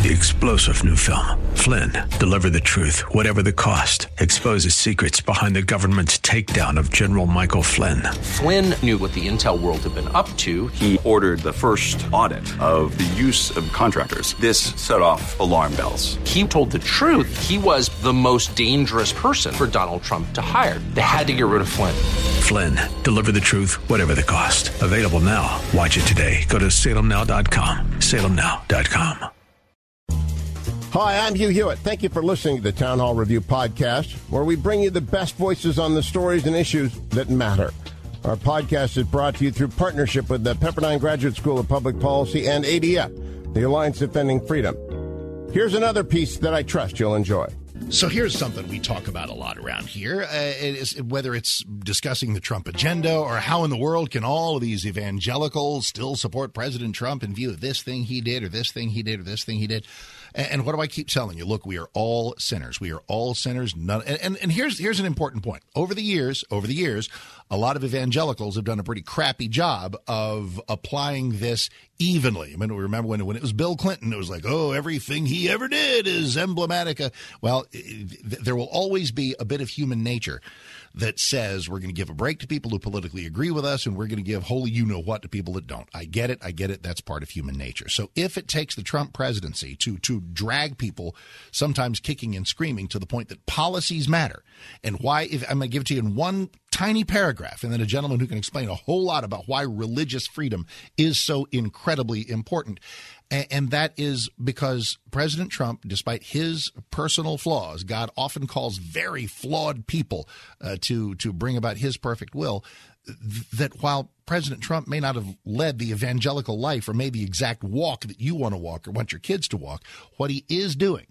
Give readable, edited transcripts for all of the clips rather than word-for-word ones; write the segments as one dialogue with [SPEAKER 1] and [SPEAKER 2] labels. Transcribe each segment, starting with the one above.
[SPEAKER 1] The explosive new film, Flynn, deliver the truth, whatever the cost, exposes secrets behind the government's takedown of General Michael Flynn.
[SPEAKER 2] Flynn knew what the intel world had been up to.
[SPEAKER 3] He ordered the first audit of the use of contractors. This set off alarm bells.
[SPEAKER 2] He told the truth. He was the most dangerous person for Donald Trump to hire. They had to get rid of Flynn.
[SPEAKER 1] Flynn, deliver the truth, whatever the cost. Available now. Watch it today. Go to salemnow.com. salemnow.com.
[SPEAKER 4] Hi, I'm Hugh Hewitt. Thank you for listening to the Town Hall Review podcast, where we bring you the best voices on the stories and issues that matter. Our podcast is brought to you through partnership with the Pepperdine Graduate School of Public Policy and ADF, the Alliance Defending Freedom. Here's another piece that I trust you'll enjoy.
[SPEAKER 5] So here's something we talk about a lot around here, whether it's discussing the Trump agenda or how in the world can all of these evangelicals still support President Trump in view of this thing he did or this thing he did or this thing he did. And what do I keep telling you? Look, we are all sinners. We are all sinners. And here's an important point. Over the years, a lot of evangelicals have done a pretty crappy job of applying this evenly. I mean, remember when it was Bill Clinton, it was like, oh, everything he ever did is emblematic. Well, there will always be a bit of human nature that says we're going to give a break to people who politically agree with us, and we're going to give holy you-know-what to people that don't. I get it. That's part of human nature. So if it takes the Trump presidency to drag people, sometimes kicking and screaming, to the point that policies matter, and why, if I'm going to give it to you in one tiny paragraph, and then a gentleman who can explain a whole lot about why religious freedom is so incredibly important. And that is because President Trump, despite his personal flaws, God often calls very flawed people to bring about his perfect will, that while President Trump may not have led the evangelical life or made the exact walk that you want to walk or want your kids to walk, what he is doing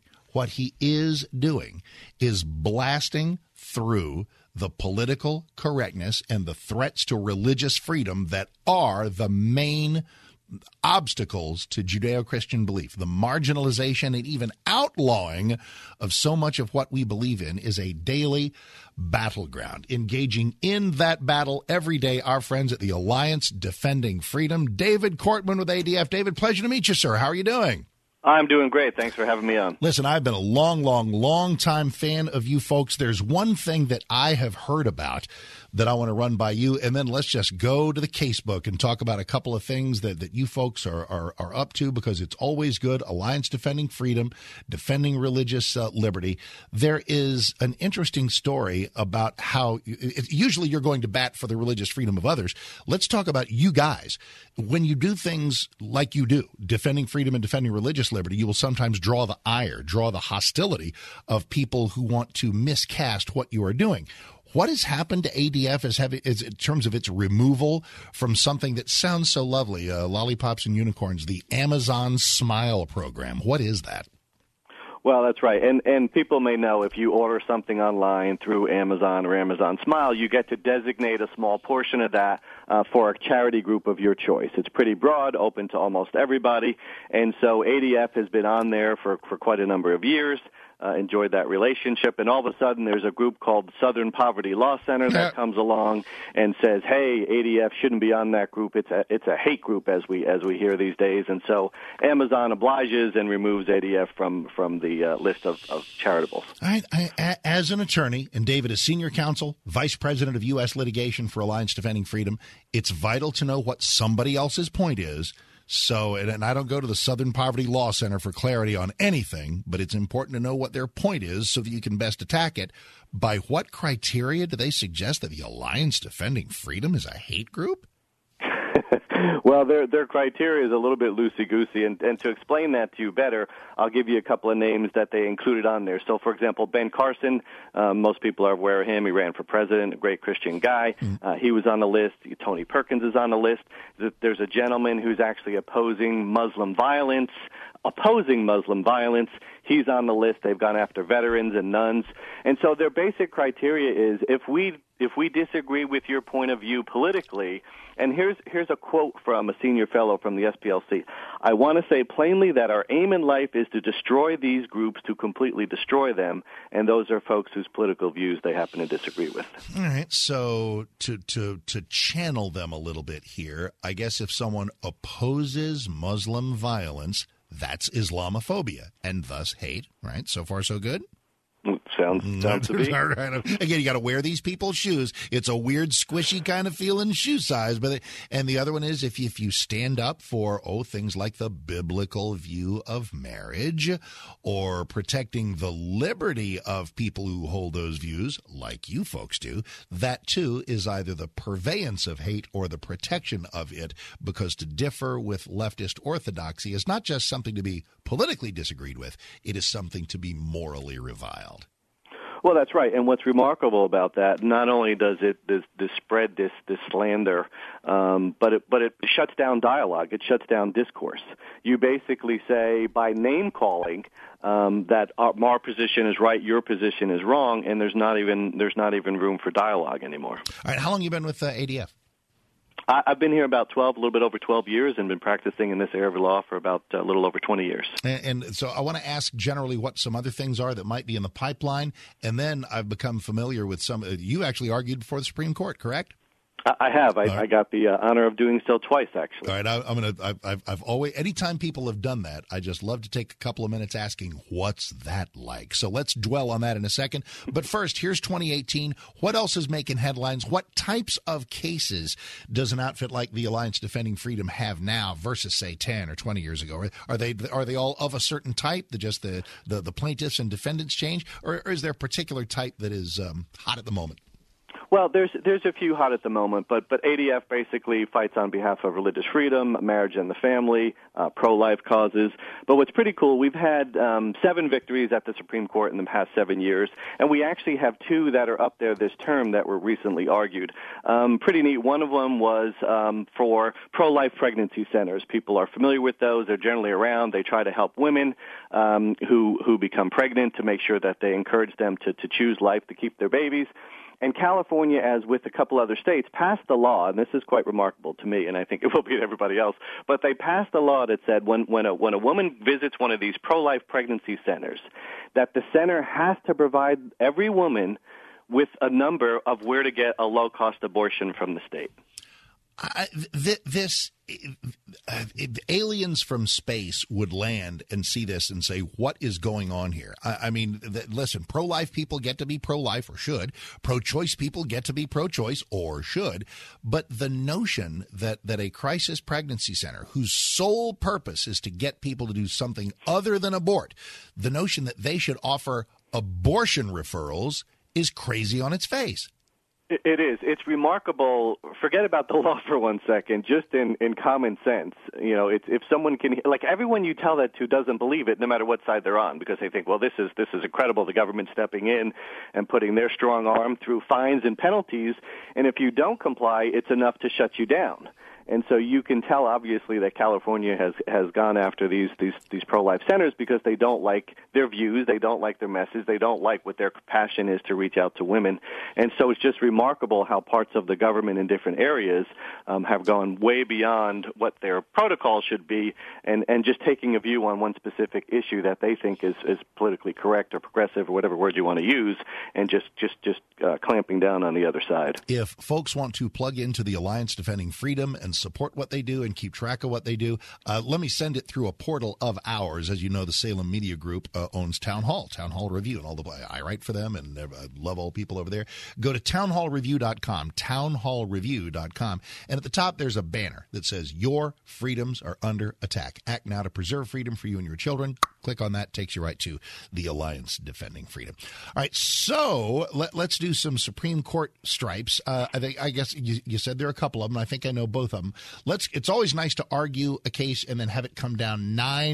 [SPEAKER 5] is blasting through the political correctness and the threats to religious freedom that are the main obstacles to Judeo-Christian belief. The marginalization and even outlawing of so much of what we believe in is a daily battleground. Engaging in that battle every day, our friends at the Alliance Defending Freedom. David Cortman with ADF. David, pleasure to meet you, sir. How are you doing?
[SPEAKER 6] I'm doing great. Thanks for having me on.
[SPEAKER 5] Listen, I've been a long time fan of you folks. There's one thing that I have heard about that I want to run by you, and then let's just go to the casebook and talk about a couple of things that you folks are up to, because it's always good. Alliance Defending Freedom, defending religious liberty. There is an interesting story about how usually you're going to bat for the religious freedom of others. Let's talk about you guys. When you do things like you do, defending freedom and defending religious liberty, you will sometimes draw the ire, draw the hostility of people who want to miscast what you are doing. What has happened to ADF as in terms of its removal from something that sounds so lovely, lollipops and unicorns, the Amazon Smile program? What is that?
[SPEAKER 6] Well, that's right. And people may know if you order something online through Amazon or Amazon Smile, you get to designate a small portion of that for a charity group of your choice. It's pretty broad, open to almost everybody. And so ADF has been on there for quite a number of years. Enjoyed that relationship, and all of a sudden there's a group called Southern Poverty Law Center that comes along and says, "Hey, ADF shouldn't be on that group. It's a hate group," as we hear these days. And so Amazon obliges and removes ADF from the list of charitables.
[SPEAKER 5] As an attorney, and David is senior counsel, vice president of U.S. litigation for Alliance Defending Freedom, it's vital to know what somebody else's point is. So, and I don't go to the Southern Poverty Law Center for clarity on anything, but it's important to know what their point is so that you can best attack it. By what criteria do they suggest that the Alliance Defending Freedom is a hate group?
[SPEAKER 6] Well, their criteria is a little bit loosey-goosey, and to explain that to you better, I'll give you a couple of names that they included on there. So, for example, Ben Carson, most people are aware of him. He ran for president, a great Christian guy. He was on the list. Tony Perkins is on the list. There's a gentleman who's actually opposing Muslim violence. He's on the list. They've gone after veterans and nuns. And so their basic criteria is if we disagree with your point of view politically, and here's a quote from a senior fellow from the SPLC. "I want to say plainly that our aim in life is to destroy these groups, to completely destroy them, and those are folks whose political views they happen to disagree with."
[SPEAKER 5] All right, so to channel them a little bit here, I guess if someone opposes Muslim violence, That's Islamophobia, and thus hate, right? So far, so good?
[SPEAKER 6] Sounds to be.
[SPEAKER 5] Again, you got to wear these people's shoes. It's a weird, squishy kind of feeling shoe size. And the other one is if you stand up for things like the biblical view of marriage or protecting the liberty of people who hold those views, like you folks do, that too is either the purveyance of hate or the protection of it, because to differ with leftist orthodoxy is not just something to be politically disagreed with, it is something to be morally reviled.
[SPEAKER 6] Well, that's right. And what's remarkable about that, not only does it spread this slander, but it shuts down dialogue. It shuts down discourse. You basically say by name calling that our position is right, your position is wrong, and there's not even room for dialogue anymore.
[SPEAKER 5] All right. How long have you been with ADF?
[SPEAKER 6] I've been here about a little bit over 12 years, and been practicing in this area of law for about a little over 20 years.
[SPEAKER 5] And so I want to ask generally what some other things are that might be in the pipeline, and then I've become familiar with some. You actually argued before the Supreme Court, correct?
[SPEAKER 6] I have. I got the honor of doing so twice, actually.
[SPEAKER 5] All right. I've always, anytime people have done that, I just love to take a couple of minutes asking, what's that like? So let's dwell on that in a second. But first, here's 2018. What else is making headlines? What types of cases does an outfit like the Alliance Defending Freedom have now versus, say, 10 or 20 years ago? Are they all of a certain type? Just the plaintiffs and defendants change, or is there a particular type that is hot at the moment?
[SPEAKER 6] Well, there's a few hot at the moment, but ADF basically fights on behalf of religious freedom, marriage and the family, pro-life causes. But what's pretty cool, we've had 7 victories at the Supreme Court in the past 7 years, and we actually have 2 that are up there this term that were recently argued. Pretty neat. One of them was for pro-life pregnancy centers. People are familiar with those. They're generally around. They try to help women who become pregnant, to make sure that they encourage them to choose life, to keep their babies. And California, as with a couple other states, passed a law, and this is quite remarkable to me, and I think it will be to everybody else, but they passed a law that said when a woman visits one of these pro-life pregnancy centers, that the center has to provide every woman with a number of where to get a low-cost abortion from the state.
[SPEAKER 5] Aliens from space would land and see this and say, what is going on here? Listen, pro-life people get to be pro-life, or should. Pro-choice people get to be pro-choice, or should. But the notion that a crisis pregnancy center, whose sole purpose is to get people to do something other than abort, the notion that they should offer abortion referrals is crazy on its face.
[SPEAKER 6] It is. It's remarkable. Forget about the law for one second. Just in common sense, if someone can, like, everyone you tell that to doesn't believe it, no matter what side they're on, because they think, well, this is incredible. The government stepping in and putting their strong arm through fines and penalties, and if you don't comply, it's enough to shut you down. And so you can tell, obviously, that California has gone after these pro-life centers because they don't like their views, they don't like their message, they don't like what their passion is to reach out to women. And so it's just remarkable how parts of the government in different areas have gone way beyond what their protocol should be, and just taking a view on one specific issue that they think is politically correct or progressive or whatever word you want to use, and just clamping down on the other side.
[SPEAKER 5] If folks want to plug into the Alliance Defending Freedom and support what they do and keep track of what they do, let me send it through a portal of ours. As you know, the Salem Media Group owns Town Hall Review, and all the I write for them, and I love all people over there. Go to townhallreview.com, townhallreview.com, and at the top there's a banner that says "Your freedoms are under attack. Act now to preserve freedom for you and your children." Click on that, takes you right to the Alliance Defending Freedom. All right, so let's do some Supreme Court stripes. I guess you said there are a couple of them. I think I know both of them. It's always nice to argue a case and then have it come down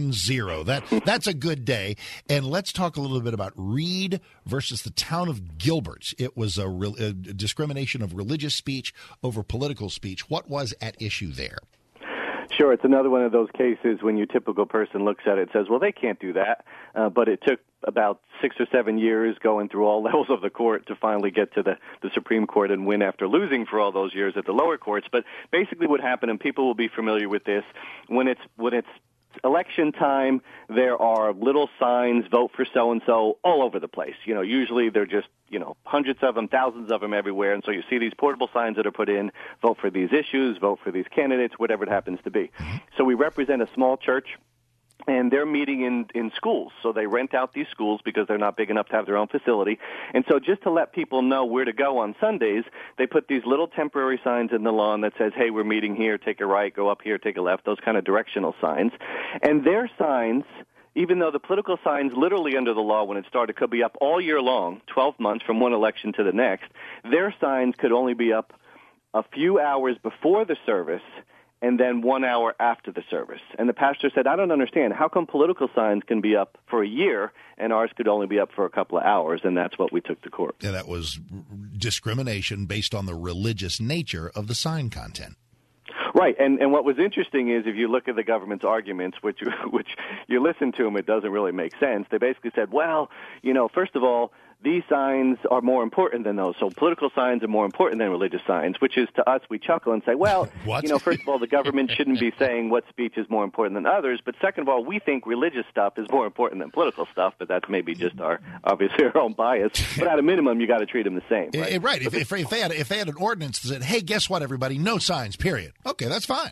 [SPEAKER 5] 9-0. That's a good day. And let's talk a little bit about Reed versus the town of Gilbert. It was a discrimination of religious speech over political speech. What was at issue there?
[SPEAKER 6] Sure, it's another one of those cases when your typical person looks at it and says, well, they can't do that. But it took about 6 or 7 years going through all levels of the court to finally get to the Supreme Court and win after losing for all those years at the lower courts. But basically what happened, and people will be familiar with this, when it's election time, there are little signs, vote for so-and-so, all over the place. Usually they're just, hundreds of them, thousands of them everywhere. And so you see these portable signs that are put in, vote for these issues, vote for these candidates, whatever it happens to be. So we represent a small church And they're meeting in schools. So they rent out these schools because they're not big enough to have their own facility. And so just to let people know where to go on Sundays, they put these little temporary signs in the lawn that says, hey, we're meeting here, take a right, go up here, take a left, those kind of directional signs. And their signs, even though the political signs literally under the law when it started could be up all year long, 12 months from one election to the next, their signs could only be up a few hours before the service and then 1 hour after the service. And the pastor said, I don't understand. How come political signs can be up for a year and ours could only be up for a couple of hours? And that's what we took to court.
[SPEAKER 5] Yeah, that was discrimination based on the religious nature of the sign content.
[SPEAKER 6] Right, and what was interesting is if you look at the government's arguments, which you listen to them, it doesn't really make sense. They basically said, well, first of all, these signs are more important than those. So political signs are more important than religious signs, which is to us, we chuckle and say, well, first of all, the government shouldn't be saying what speech is more important than others. But second of all, we think religious stuff is more important than political stuff, but that's maybe just obviously our own bias. But at a minimum, you got to treat them the same. Right.
[SPEAKER 5] Right. If they had an ordinance that said, hey, guess what, everybody, no signs, period. Okay, that's fine.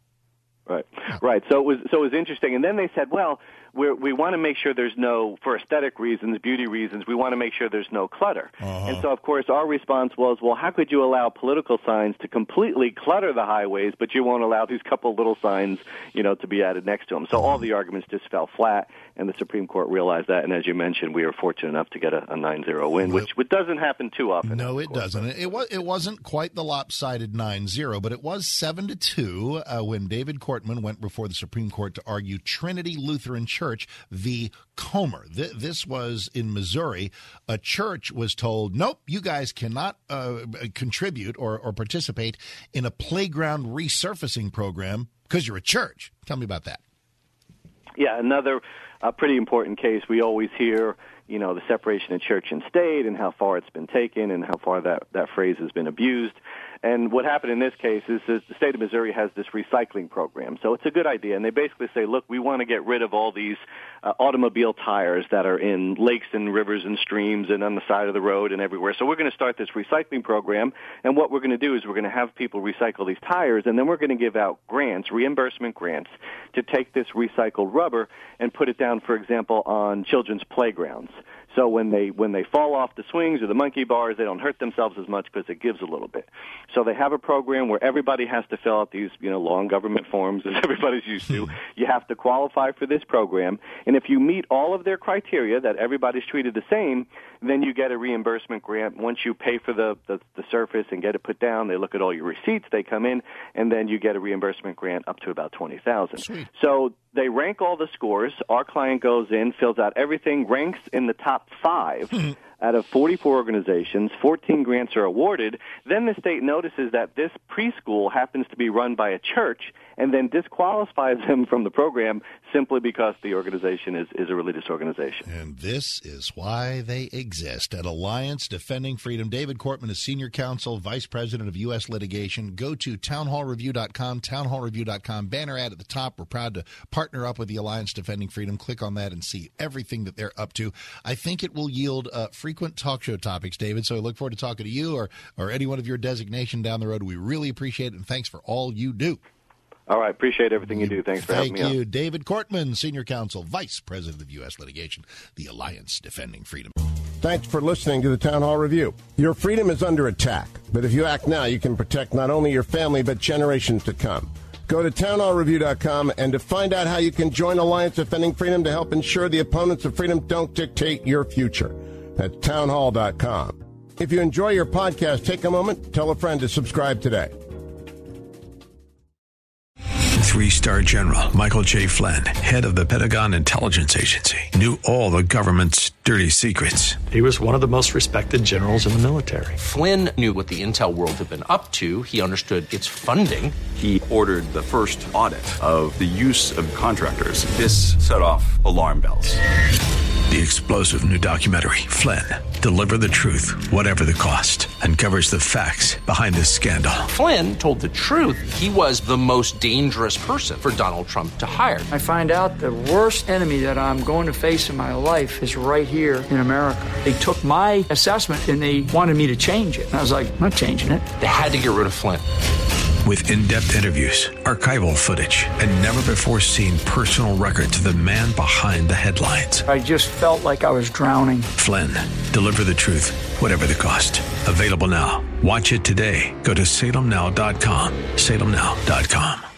[SPEAKER 6] Right. So it was interesting. And then they said, well, we want to make sure there's no, for aesthetic reasons, beauty reasons, we want to make sure there's no clutter. And so, of course, our response was, well, how could you allow political signs to completely clutter the highways, but you won't allow these couple little signs, to be added next to them? So all the arguments just fell flat, and the Supreme Court realized that. And as you mentioned, we were fortunate enough to get a 9-0 win, which doesn't happen too often.
[SPEAKER 5] No, it doesn't. It wasn't quite the lopsided 9-0, but it was 7-2 when David Cortman went before the Supreme Court to argue Trinity Lutheran Church v. Comer. This was in Missouri. A church was told, nope, you guys cannot contribute or participate in a playground resurfacing program because you're a church. Tell me about that.
[SPEAKER 6] Yeah, another pretty important case. We always hear, the separation of church and state and how far it's been taken and how far that phrase has been abused. And what happened in this case is the state of Missouri has this recycling program. So it's a good idea. And they basically say, look, we want to get rid of all these automobile tires that are in lakes and rivers and streams and on the side of the road and everywhere. So we're going to start this recycling program. And what we're going to do is we're going to have people recycle these tires, and then we're going to give out grants, reimbursement grants, to take this recycled rubber and put it down, for example, on children's playgrounds. So when they fall off the swings or the monkey bars, they don't hurt themselves as much because it gives a little bit. So they have a program where everybody has to fill out these, long government forms, as everybody's used to. You have to qualify for this program. And if you meet all of their criteria, that everybody's treated the same, then you get a reimbursement grant. Once you pay for the surface and get it put down, they look at all your receipts, they come in, and then you get a reimbursement grant up to about $20,000. So they rank all the scores. Our client goes in, fills out everything, ranks in the top 5 out of 44 organizations. 14 grants are awarded. Then the state notices that this preschool happens to be run by a church and then disqualifies them from the program simply because the organization is a religious organization.
[SPEAKER 5] And this is why they exist. At Alliance Defending Freedom, David Cortman is Senior Counsel, Vice President of U.S. Litigation. Go to townhallreview.com, townhallreview.com, banner ad at the top. We're proud to partner up with the Alliance Defending Freedom. Click on that and see everything that they're up to. I think it will yield frequent talk show topics, David, so I look forward to talking to you or any one of your designation down the road. We really appreciate it, and thanks for all you do.
[SPEAKER 6] All right. Appreciate everything you do. Thanks for having me on.
[SPEAKER 5] Thank you. David Cortman, Senior Counsel, Vice President of U.S. Litigation, the Alliance Defending Freedom.
[SPEAKER 4] Thanks for listening to the Town Hall Review. Your freedom is under attack, but if you act now, you can protect not only your family, but generations to come. Go to townhallreview.com and to find out how you can join Alliance Defending Freedom to help ensure the opponents of freedom don't dictate your future. That's townhall.com. If you enjoy your podcast, take a moment, tell a friend to subscribe today.
[SPEAKER 1] 3-star General Michael J. Flynn, head of the Pentagon Intelligence Agency, knew all the government's dirty secrets.
[SPEAKER 7] He was one of the most respected generals in the military.
[SPEAKER 2] Flynn knew what the intel world had been up to. He understood its funding.
[SPEAKER 3] He ordered the first audit of the use of contractors. This set off alarm bells.
[SPEAKER 1] The explosive new documentary, Flynn, Deliver the Truth, Whatever the Cost, uncovers the facts behind this scandal.
[SPEAKER 2] Flynn told the truth. He was the most dangerous person for Donald Trump to hire.
[SPEAKER 8] I find out the worst enemy that I'm going to face in my life is right here in America. They took my assessment and they wanted me to change it. And I was like, I'm not changing it.
[SPEAKER 2] They had to get rid of Flynn.
[SPEAKER 1] With in-depth interviews, archival footage, and never-before-seen personal records of the man behind the headlines.
[SPEAKER 8] I just felt like I was drowning.
[SPEAKER 1] Flynn, deliver the truth, whatever the cost. Available now. Watch it today. Go to salemnow.com. salemnow.com.